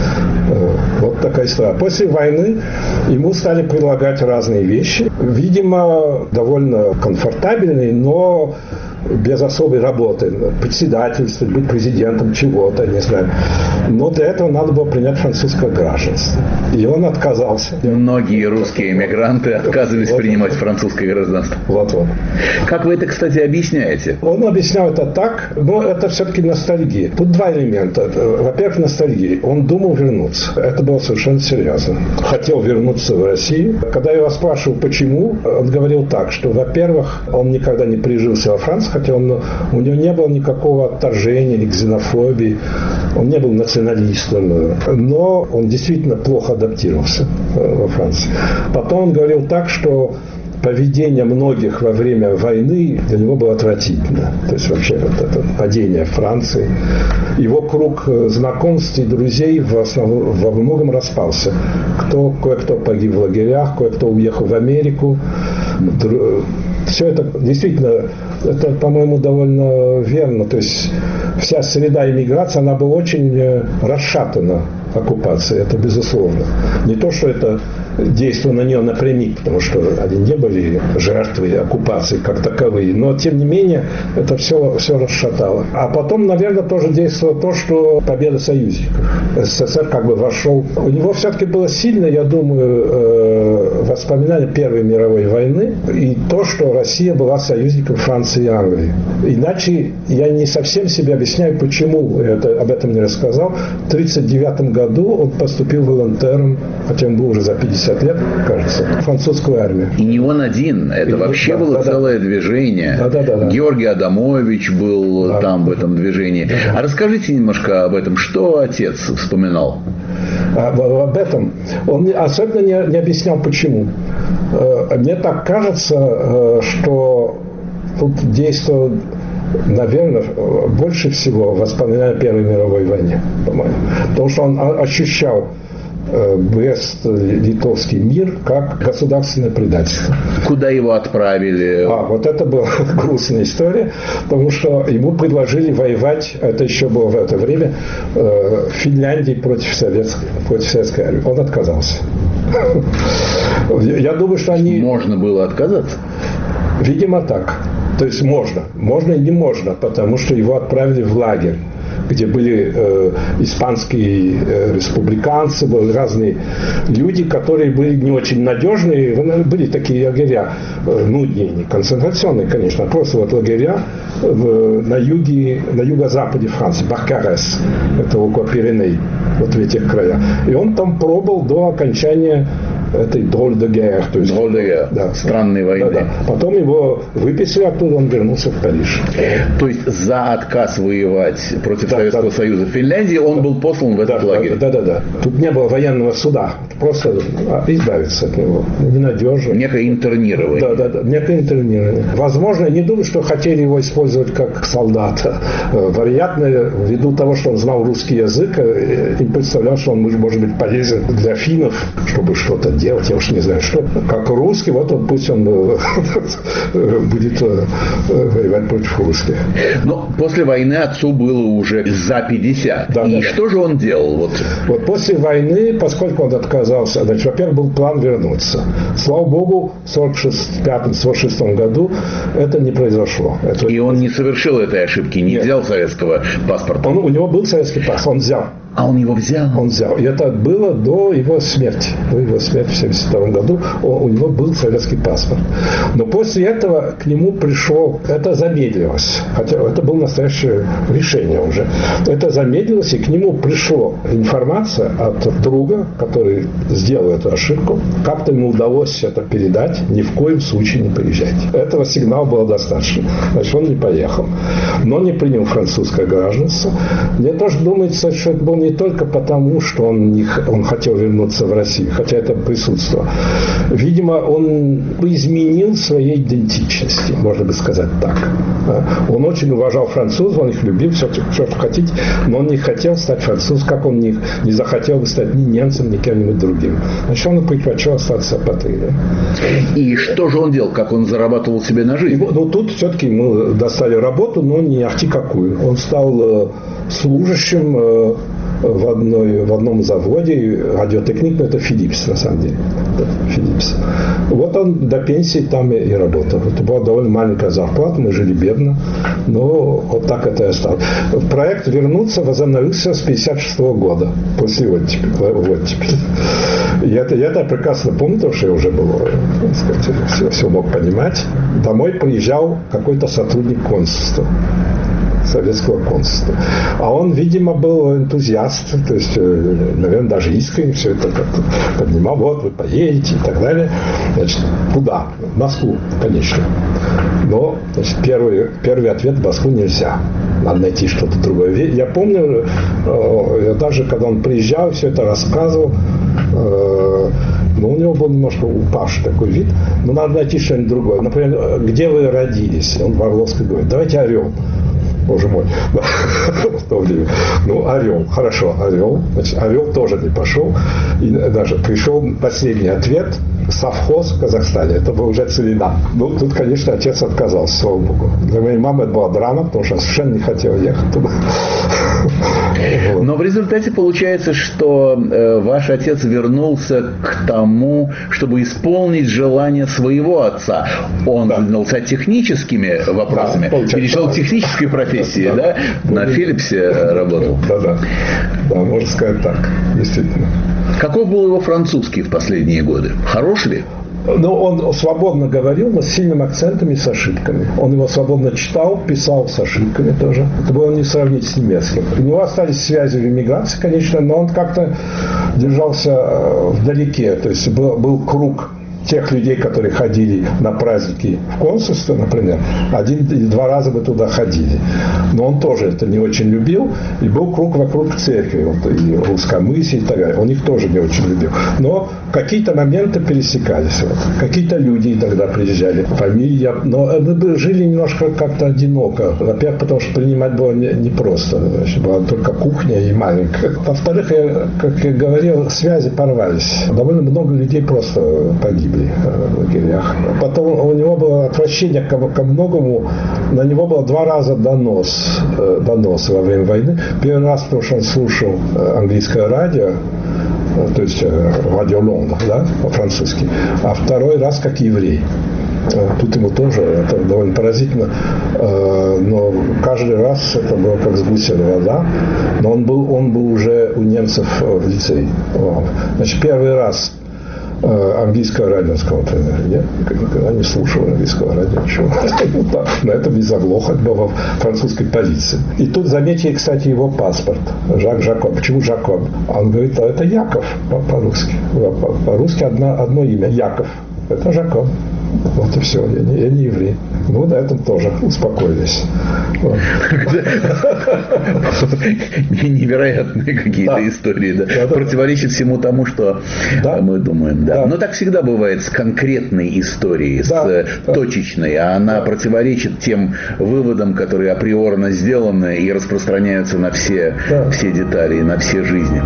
Вот такая история. После войны ему стали предлагать разные вещи. Видимо, довольно комфортабельные, но без особой работы. Председательствовать, быть президентом чего-то, не знаю. Но для этого надо было принять французское гражданство. И он отказался. Многие русские эмигранты отказывались вот, принимать французское гражданство. Вот-вот. Как вы это, кстати, объясняете? Он объяснял это так, но это все-таки ностальгия. Тут два элемента. Во-первых, ностальгия. Он думал вернуться. Это было совершенно серьезно. Хотел вернуться в Россию. Когда я его спрашивал, почему, он говорил так, что, во-первых, он никогда не прижился во Франции, хотя он, у него не было никакого отторжения или ксенофобии, он не был националистом, но он действительно плохо адаптировался во Франции. Потом он говорил так, что поведение многих во время войны для него было отвратительно. То есть вообще вот это падение Франции. Его круг знакомств и друзей в основном, во многом распался. Кто, кое-кто погиб в лагерях, кое-кто уехал в Америку. Все это действительно, это, по-моему, довольно верно. То есть вся среда иммиграции, она была очень расшатана оккупацией, это безусловно. Не то, что это действие на нее напрямик, потому что они не были жертвой оккупации как таковые, но тем не менее это все, все расшатало. А потом, наверное, тоже действовало то, что победа союзников. СССР как бы вошел. У него все-таки было сильно, я думаю, воспоминание Первой мировой войны и то, что Россия была союзником Франции и Англии. Иначе я не совсем себе объясняю, почему я это, об этом не рассказал. В тысяча девятьсот тридцать девятом году он поступил волонтером, хотя он был уже за пятьдесят лет, кажется, в французскую армию. И не он один, это и вообще да, было да, целое да. движение. Да, да, да, да. Георгий Адамович был да. там в этом движении. Да, да. А расскажите немножко об этом, что отец вспоминал? А, об этом он особенно не, не объяснял, почему. Мне так кажется, что тут действовало, наверное, больше всего воспоминания о Первой мировой войне, по-моему. Потому что он ощущал Брест-Литовский мир как государственное предательство. Куда его отправили? А, вот это была грустная история, потому что ему предложили воевать, это еще было в это время, в Финляндии против советской, против советской армии. Он отказался. Я думаю, что они... Можно было отказаться? Видимо, так. То есть можно. Можно и не можно, потому что его отправили в лагерь, где были э, испанские э, республиканцы, были разные люди, которые были не очень надежные. Были такие лагеря, э, ну, не, не концентрационные, конечно, а просто вот лагеря в, на юге, на юго-западе Франции, Баркарес, это около Пиреней, вот в этих краях. И он там пробыл до окончания этой дроль де герre, то есть дроль де герre, да, странной войны. Да, да. Потом его выписали оттуда, он вернулся в Париж. То есть за отказ воевать против да, Советского да. Союза в Финляндии он да. был послан в этот да, лагерь. Да, да, да. Тут не было военного суда, просто избавиться от него. Ненадежно. Некое интернирование. Да, да, да. Некое интернирование. Возможно, не думаю, что хотели его использовать как солдата. Вероятно, ввиду того, что он знал русский язык, и представлял, что он может быть полезен для финнов, чтобы что-то делать, я уж не знаю, что. Как русский, вот он, пусть он будет воевать против русских. Но после войны отцу было уже за пятьдесят. Да, и да, что да. же он делал? Вот. Вот после войны, поскольку он отказался, значит, во-первых, был план вернуться. Слава богу, в сорок пятом сорок шестом году это не произошло. Это... И он не совершил этой ошибки, не Нет. взял советского паспорта. Он, у него был советский паспорт, он взял. А он его взял? Он взял. И это было до его смерти. До его смерти в семьдесят втором году он, у него был советский паспорт. Но после этого к нему пришло... Это замедлилось. Хотя это было настоящее решение уже. Это замедлилось, и к нему пришло информация от друга, который сделал эту ошибку. Как-то ему удалось это передать. Ни в коем случае не приезжать. Этого сигнала было достаточно. Значит, он не поехал. Но не принял французское гражданство. Мне тоже думается, что это был не только потому, что он, не, он хотел вернуться в Россию, хотя это присутствовало. Видимо, он изменил своей идентичности, можно бы сказать так. Он очень уважал французов, он их любил, все, все что хотите, но он не хотел стать французом, как он не, не захотел бы стать ни немцем, ни кем-нибудь другим. Значит, он предпочел остаться апатридом. И что же он делал? Как он зарабатывал себе на жизнь? Ну, тут все-таки ему достали работу, но не ахти какую. Он стал служащим в, одной, в одном заводе радиотехник, но это Philips на самом деле. Philips. Вот он до пенсии там и, и работал. Это была довольно маленькая зарплата, мы жили бедно, но вот так это и осталось. Проект «Вернуться» возобновился с пятьдесят шестого года, после оттепели. И это, я это прекрасно помню, потому что я уже был, так сказать, все, все мог понимать. Домой приезжал какой-то сотрудник консульства. Советского консульства. А он, видимо, был энтузиаст, то есть, наверное, даже искренне все это как-то поднимал. Вот, вы поедете и так далее. Значит, куда? В Москву, конечно. Но, значит, первый, первый ответ: в Москву нельзя. Надо найти что-то другое. Я помню, я даже когда он приезжал, все это рассказывал, но у него был немножко упавший такой вид. Но надо найти что-нибудь другое. Например, где вы родились? Он в Орловской говорит: давайте Орел. Боже мой. В то время. Ну, Орел. Хорошо, Орел. Значит, Орел тоже не пошел. И даже пришел последний ответ: совхоз в Казахстане. Это был уже Целина. Ну, тут, конечно, отец отказался, слава богу. Для моей мамы это была драма, потому что я совершенно не хотел ехать туда. Но в результате получается, что э, ваш отец вернулся к тому, чтобы исполнить желание своего отца. Он да. занялся техническими вопросами, да, перешел к технической профессии, да? да? да? На Филипсе работал. Да, да. Да, можно сказать так, действительно. Каков был его французский в последние годы? Хорош ли? Ну, он свободно говорил, но с сильным акцентом и с ошибками. Он его свободно читал, писал с ошибками тоже. Это было не сравнить с немецким. У него остались связи в эмиграции, конечно, но он как-то держался вдалеке. То есть был, был круг тех людей, которые ходили на праздники в консульство, например, один или два раза мы туда ходили. Но он тоже это не очень любил. И был круг вокруг церкви, вот, и русскомыслие и так далее. Он их тоже не очень любил. Но какие-то моменты пересекались. Вот. Какие-то люди иногда приезжали, фамилия. Но мы жили немножко как-то одиноко. Во-первых, потому что принимать было непросто. Не была только кухня и маленькая. Во-вторых, я, как я говорил, связи порвались. Довольно много людей просто погибли в лагерях. Потом у него было отвращение ко, ко многому. На него было два раза донос, донос во время войны. Первый раз, потому что он слушал английское радио, то есть радио Лондон, да, по-французски. А второй раз как еврей. Тут ему тоже, это довольно поразительно, но каждый раз это было как с гуся вода, но он был, он был уже у немцев в лицее. Значит, первый раз английское радио, сказал, например, нет, никогда не слушал английского радио, ничего. На это без заглохать было в французской полиции. И тут заметили, кстати, его паспорт. Жак Жакоб. Почему Жакоб? Он говорит, а это Яков по-русски. По-русски одно, одно имя, Яков. Это Жакоб. Вот и все, я не, я не еврей. Ну, на этом тоже успокоились. Вот. Невероятные какие-то да. истории, да. Да, да. Противоречит всему тому, что да. мы думаем. Да. Да. Но так всегда бывает с конкретной историей, да. с да. точечной, а она да. противоречит тем выводам, которые априорно сделаны и распространяются на все, да. все детали, на все жизни.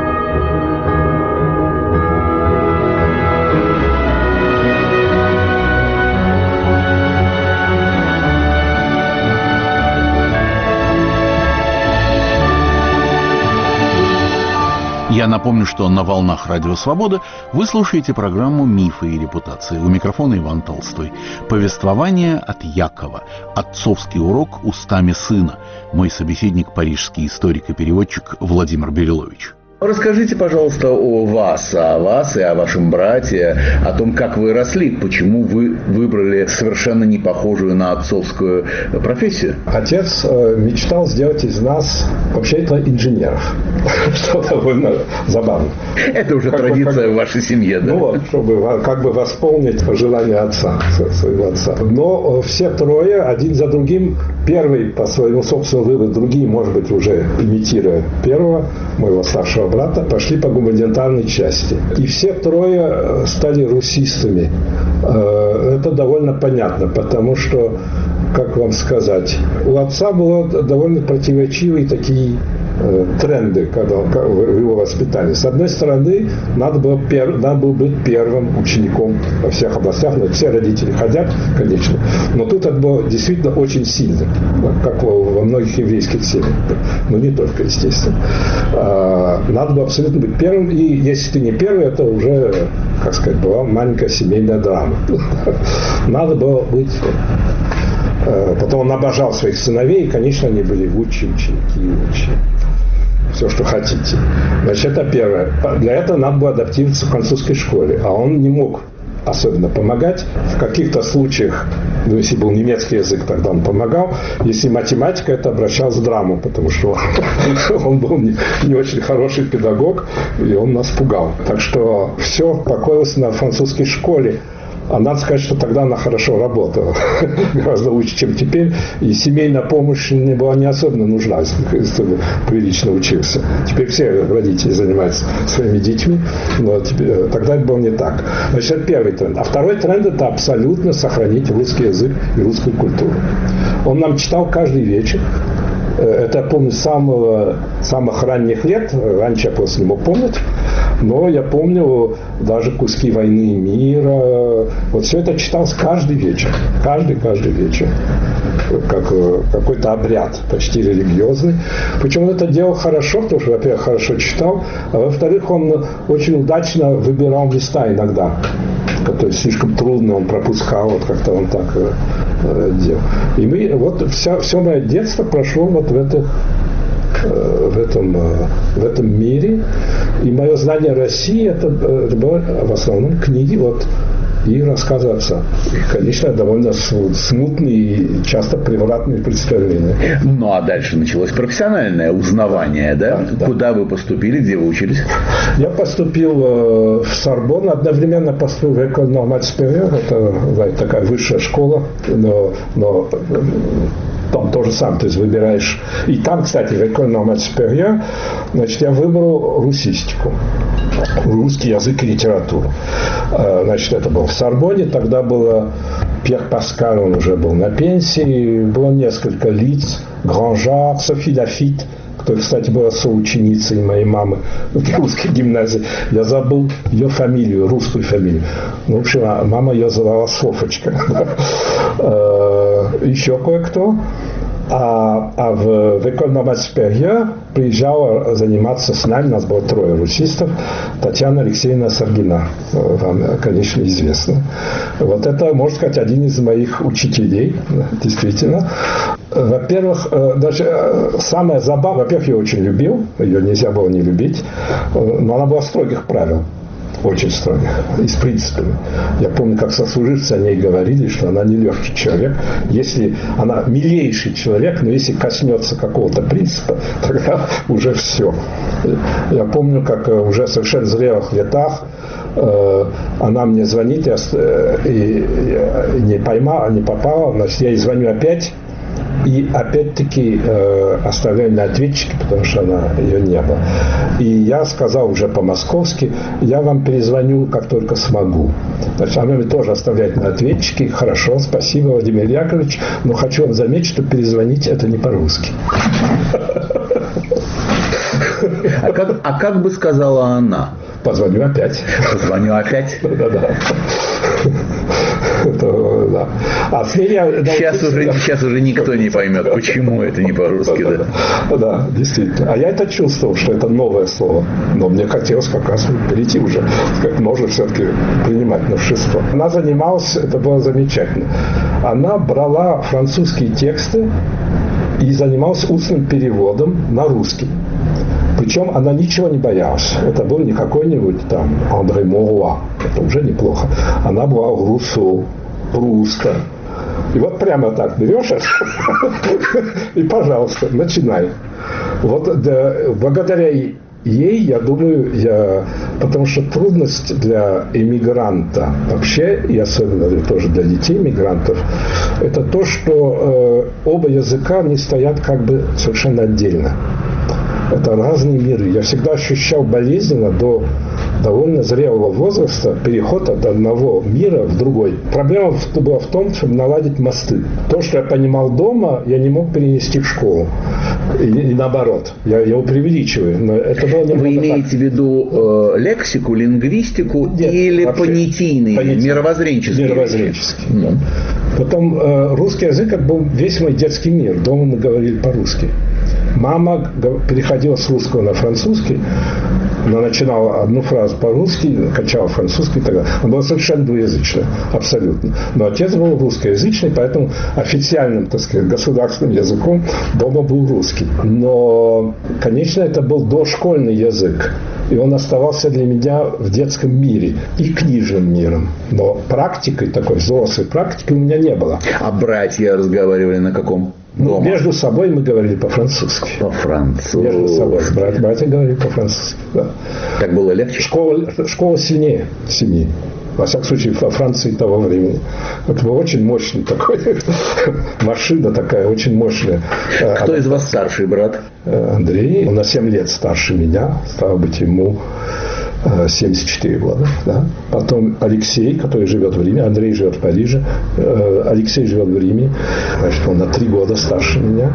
Я напомню, что на волнах Радио Свобода вы слушаете программу «Мифы и репутации». У микрофона Иван Толстой. Повествование от Якова. Отцовский урок устами сына. Мой собеседник – парижский историк и переводчик Владимир Берилович. Расскажите, пожалуйста, о вас, о вас и о вашем брате, о том, как вы росли, почему вы выбрали совершенно не похожую на отцовскую профессию. Отец мечтал сделать из нас вообще-то инженеров, что довольно забавно. Это уже как традиция бы, как, в вашей семье, да? Ну вот, чтобы как бы восполнить желание отца, своего отца. Но все трое, один за другим, первый по своему собственному выбору, другие, может быть, уже имитируя первого, моего старшего брата, пошли по гуманитарной части. И все трое стали русистами. Это довольно понятно, потому что, как вам сказать, у отца были довольно противоречивые такие тренды когда, в его воспитании. С одной стороны, надо было, пер, надо было быть первым учеником во всех областях, но все родители хотят, конечно, но тут это было действительно очень сильно, как во многих еврейских семьях, но не только, естественно. Надо было абсолютно быть первым, и если ты не первый, это уже, как сказать, была маленькая семейная драма. Надо было быть. Потом он обожал своих сыновей, и, конечно, они были лучшие ученики и лучшие. Все, что хотите. Значит, это первое. Для этого надо было адаптироваться в французской школе. А он не мог особенно помогать. В каких-то случаях, ну, если был немецкий язык, тогда он помогал. Если математика, это обращалось в драму, потому что он был не, не очень хороший педагог, и он нас пугал. Так что все покоилось на французской школе. А надо сказать, что тогда она хорошо работала, гораздо лучше, чем теперь. И семейная помощь не была не особенно нужна, если бы прилично учился. Теперь все родители занимаются своими детьми, но теперь, тогда это было не так. Значит, это первый тренд. А второй тренд – это абсолютно сохранить русский язык и русскую культуру. Он нам читал каждый вечер. Это я помню с самого, самых ранних лет. Раньше я просто не мог помнить. Но я помню даже куски «Войны и мира». Вот все это читалось каждый вечер. Каждый, каждый вечер. Как какой-то обряд, почти религиозный. Причем он это делал хорошо, потому что, во-первых, хорошо читал, а во-вторых, он очень удачно выбирал места иногда. То есть слишком трудно он пропускал, вот как-то он так э, делал. И мы, вот вся, все мое детство прошло вот в этих в этом, в этом мире. И мое знание России это, это было в основном книги вот и рассказы отца. И, конечно, довольно смутные и часто превратные представления. Ну, а дальше началось профессиональное узнавание, да? Да, куда да. Вы поступили, где вы учились? Я поступил в Сорбонну, одновременно поступил в École Normale Supérieure, это, знаете, такая высшая школа, но, но там то же самое, то есть выбираешь. И там, кстати, в École Normale Supérieure, значит, я выбрал русистику, русский язык и литературу. Значит, это было в Сорбонне, тогда было Пьер Паскаль, он уже был на пенсии, было несколько лиц, Гранжар, Софи Лафит, которая, кстати, была соученицей моей мамы в русской гимназии. Я забыл ее фамилию, русскую фамилию. Ну, в общем, мама ее звала Софочка. Еще кое-кто. А, а в, в École Normale Supérieure приезжала заниматься с нами, нас было трое русистов, Татьяна Алексеевна Саргина, вам, конечно, известна. Вот это, можно сказать, один из моих учителей, действительно. Во-первых, даже самое забавное, во-первых, я ее очень любил, ее нельзя было не любить, но она была строгих правил. Очень строгих, и с принципами. Я помню, как сослуживцы о ней говорили, что она нелегкий человек. Если она милейший человек, но если коснется какого-то принципа, тогда уже все. Я помню, как уже в совершенно зрелых летах э, она мне звонит, я, и, и не поймала, не попала, значит, я ей звоню опять. И опять-таки э, оставляю на ответчике, потому что она, ее не было. И я сказал уже по-московски, я вам перезвоню, как только смогу. Значит, она мне тоже оставляет на ответчике. Хорошо, спасибо, Владимир Яковлевич, но хочу вам заметить, что перезвонить это не по-русски. А как, а как бы сказала она? Позвоню опять. Позвоню опять? Да-да. Это, да. А я, сейчас, да, уже, да. сейчас уже никто не поймет, почему это не по-русски. Да, да. Да, да, действительно. А я это чувствовал, что это новое слово. Но мне хотелось как раз перейти уже, как можно все-таки принимать новшество. Она занималась, это было замечательно. Она брала французские тексты и занималась устным переводом на русский. Причем она ничего не боялась. Это был не какой-нибудь там Андре Моруа. Это уже неплохо. Она была Руссо, Пруста. И вот прямо так берешь и, пожалуйста, начинай. Вот да, благодаря ей, я думаю, я, потому что трудность для эмигранта вообще, и особенно тоже для детей эмигрантов, это то, что э, оба языка не стоят как бы совершенно отдельно. Это разные миры. Я всегда ощущал болезненно до довольно зрелого возраста переход от одного мира в другой. Проблема была в том, чтобы наладить мосты. То, что я понимал дома, я не мог перенести в школу. И, и наоборот. Я его преувеличиваю. Но это было немного. Вы имеете так. в виду э, лексику, лингвистику? Нет, или понятийные, понятийные, мировоззренческие? Мировоззренческие. Mm. Потом э, русский язык это был весь мой детский мир. Дома мы говорили по-русски. Мама переходила с русского на французский. Она начинала одну фразу по-русски, качала французский и так далее. Она была совершенно двуязычная, абсолютно. Но отец был русскоязычный, поэтому официальным, так сказать, государственным языком дома был русский. Но, конечно, это был дошкольный язык. И он оставался для меня в детском мире и книжным миром. Но практикой, такой взрослой практики у меня не было. А братья разговаривали на каком? Ну, между собой мы говорили по-французски. По-французски. Между собой. Брат, братья говорили по-французски. Да. Так было легче? Школа, школа сильнее семьи. Во всяком случае, во Франции того времени. Это был очень мощный такой. Машина такая, очень мощная. Кто из вас старший брат? Андрей. Он на семь лет старше меня. Стало быть, ему семьдесят четыре года. Да? Потом Алексей, который живет в Риме. Андрей живет в Париже. Алексей живет в Риме. Значит, он на три года старше меня.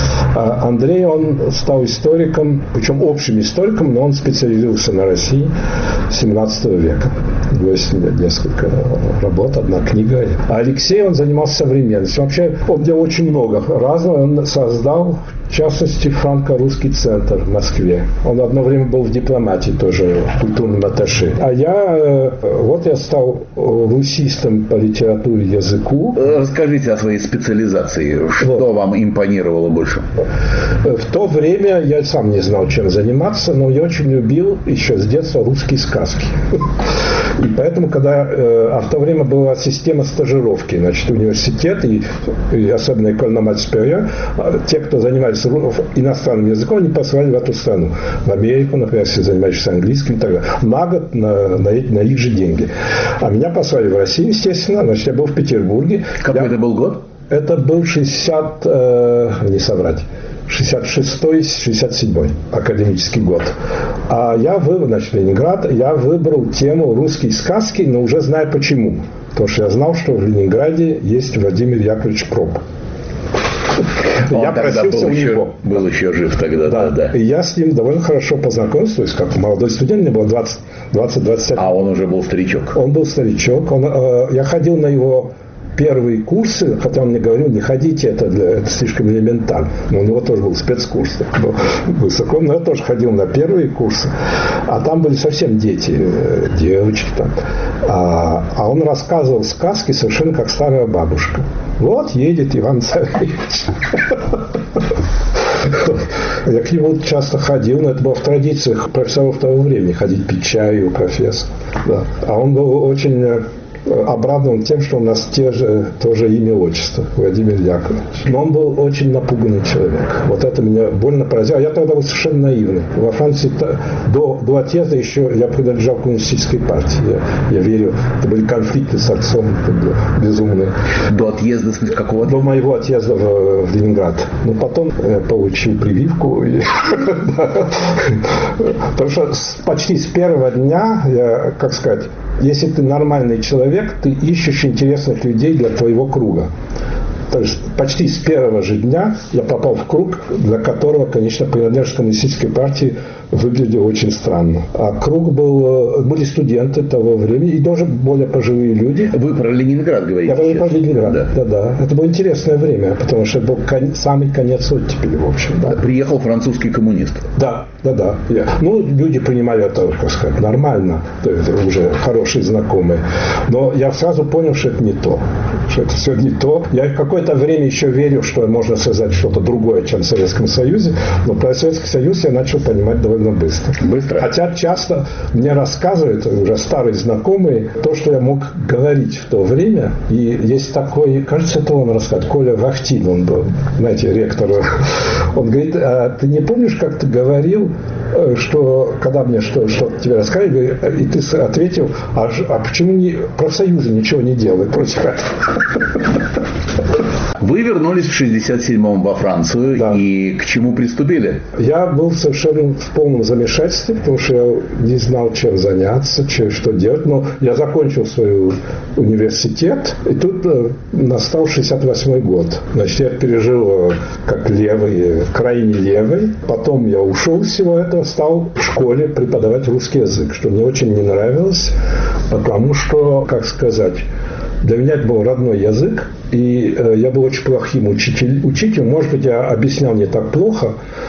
А Андрей, он стал историком, причем общим историком, но он специализировался на России семнадцатого века. Есть несколько работ, одна книга. А Алексей, он занимался современностью. Вообще, он делал очень много разного. Он создал, в частности, франко-русский центр в Москве. Он одно время был в дипломатии тоже, культурным атташе. А я, вот я стал русистом по литературе и языку. Расскажите о своей специализации. Что вот вам импонировало больше? В то время я сам не знал, чем заниматься, но я очень любил еще с детства русские сказки. И поэтому, когда а в то время была система стажировки, значит, университет и, и особенно École Normale Supérieure, те, кто занимались иностранным языком, они послали в эту страну. В Америку, например, если занимаешься английским, и так далее. На год на, на, на их же деньги. А меня послали в Россию, естественно. Значит, я был в Петербурге. Какой я... это был год? Это был шестьдесят, э, не соврать, шестьдесят шестой шестьдесят седьмой академический год. А я выбрал, значит, Ленинград, я выбрал тему русские сказки, но уже знаю почему. Потому что я знал, что в Ленинграде есть Владимир Яковлевич Кроп. Он я просился был у еще, него. Был еще жив тогда, да, да, да. И я с ним довольно хорошо познакомился, то есть как молодой студент, мне было двадцать-двадцать лет. А он уже был старичок. Он был старичок. Он, э, я ходил на его первые курсы, хотя он мне говорил, не ходите, это, для, это слишком элементарно. Но у него тоже был спецкурс, был высоко, но я тоже ходил на первые курсы. А там были совсем дети, девочки там. А, а он рассказывал сказки совершенно как старая бабушка. Вот едет Иван Царевич. Я к нему часто ходил, но это было в традициях профессоров того времени, ходить пить чай у профессора. Да. А он был очень обрадован тем, что у нас те же, тоже имя, отчество, Владимир Яковлевич. Но он был очень напуганный человек. Вот это меня больно поразило. Я тогда был совершенно наивный. Во Франции до, до отъезда еще я принадлежал к коммунистической партии. Я, я верю, это были конфликты с отцом безумные. До отъезда, в смысле, какого? До моего отъезда в, в Ленинград. Но потом я получил прививку. Потому что почти с первого дня, я, как сказать, если ты нормальный человек, ты ищешь интересных людей для твоего круга. То есть почти с первого же дня я попал в круг, для которого, конечно, принадлежность коммунистической партии выглядел очень странно. А круг был, были студенты того времени и даже более пожилые люди. Вы про Ленинград говорите? Я говорю про Ленинград, да. да, да. Это было интересное время, потому что это был кон- самый конец оттепели, в общем. Да. Приехал французский коммунист. Да, да, да. Я, ну, люди принимали это, как сказать, нормально, то есть уже хорошие знакомые. Но я сразу понял, что это не то. Что это все не то. Я какое-то время еще верил, что можно создать что-то другое, чем в Советском Союзе. Но про Советский Союз я начал понимать довольно быстро. Быстро? Хотя часто мне рассказывают уже старые знакомые то, что я мог говорить в то время. И есть такой, кажется, это он рассказывает, Коля Вахтин, он был, знаете, ректор. Он говорит, а ты не помнишь, как ты говорил, что когда мне что, что-то тебе рассказали, и ты ответил, а, а почему не, профсоюзы ничего не делают против этого? Вы вернулись в шестьдесят седьмом во Францию, да. И к чему приступили? Я был совершенно в полном замешательстве, потому что я не знал, чем заняться, чем, что делать. Но я закончил свой университет, и тут настал шестьдесят восьмой год. Значит, я пережил как левый, крайне левый. Потом я ушел из всего этого, стал в школе преподавать русский язык, что мне очень не нравилось, потому что, как сказать, для меня это был родной язык, и э, я был очень плохим учитель, учителем. Может быть, я объяснял не так плохо,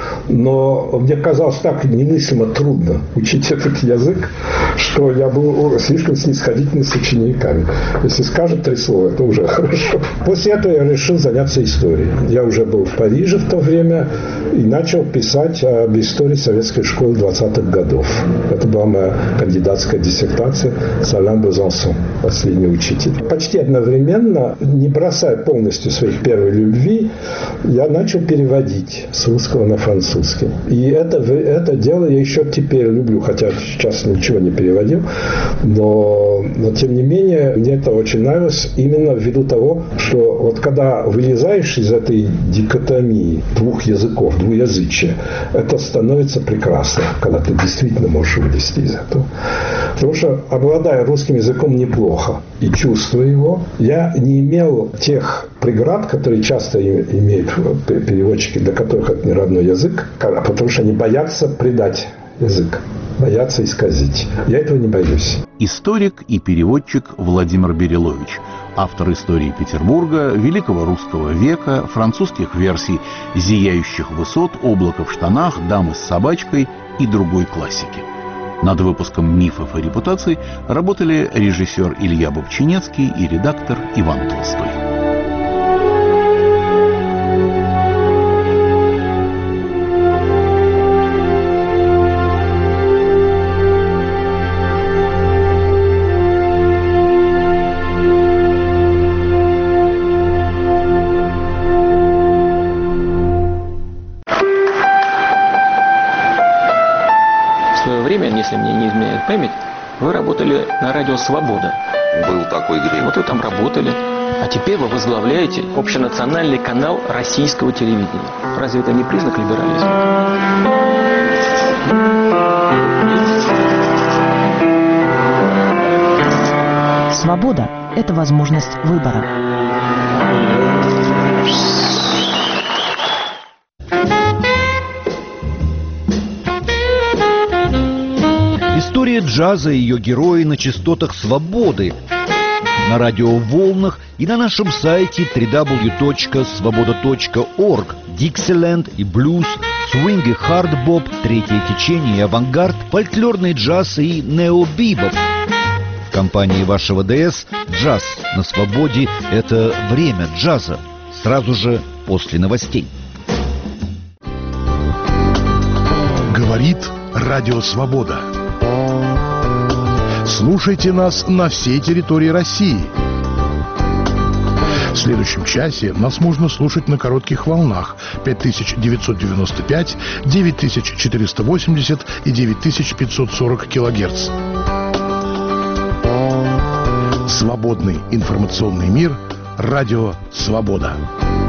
но мне казалось так немыслимо трудно учить этот язык, что я был слишком снисходительный с учениками. Если скажут три слова, это уже хорошо. После этого я решил заняться историей. Я уже был в Париже в то время и начал писать об истории советской школы двадцатых годов. Это была моя кандидатская диссертация «Салам Безансон», последний учитель. Почти одновременно, не бросая полностью своих первой любви, я начал переводить с русского на французский. И это, это дело я еще теперь люблю, хотя сейчас ничего не переводил, но, но тем не менее мне это очень нравилось именно ввиду того, что вот когда вылезаешь из этой дикотомии двух языков, двуязычия, это становится прекрасно, когда ты действительно можешь вылезти из этого. Потому что, обладая русским языком неплохо и чувствуя его, я не имел тех преград, которые часто имеют переводчики, для которых это не родной язык, потому что они боятся предать язык. боятся исказить. Я этого не боюсь. Историк и переводчик Владимир Берилович, автор истории Петербурга, Великого русского века, французских версий «Зияющих высот», «Облако в штанах», «Дамы с собачкой» и другой классики. Над выпуском «Мифов и репутаций» работали режиссер Илья Бобчинецкий и редактор Иван Толстой. Если мне не изменяет память, вы работали на радио «Свобода». Был такой грех. Вот вы там работали. А теперь вы возглавляете общенациональный канал российского телевидения. Разве это не признак либерализма? Свобода – это возможность выбора. История джаза и ее герои на частотах свободы, на радиоволнах и на нашем сайте дабл ю дабл ю дабл ю точка свобода точка орг. Диксиленд и блюз, свинг и хардбоп, третье течение и авангард, фольклорный джаз и необибоп. В компании вашего ДС «Джаз на свободе» — это время джаза. Сразу же после новостей. Говорит Радио Свобода. Слушайте нас на всей территории России. В следующем часе нас можно слушать на коротких волнах пять тысяч девятьсот девяносто пять, девять тысяч четыреста восемьдесят и девять тысяч пятьсот сорок килогерц. Свободный информационный мир. Радио Свобода.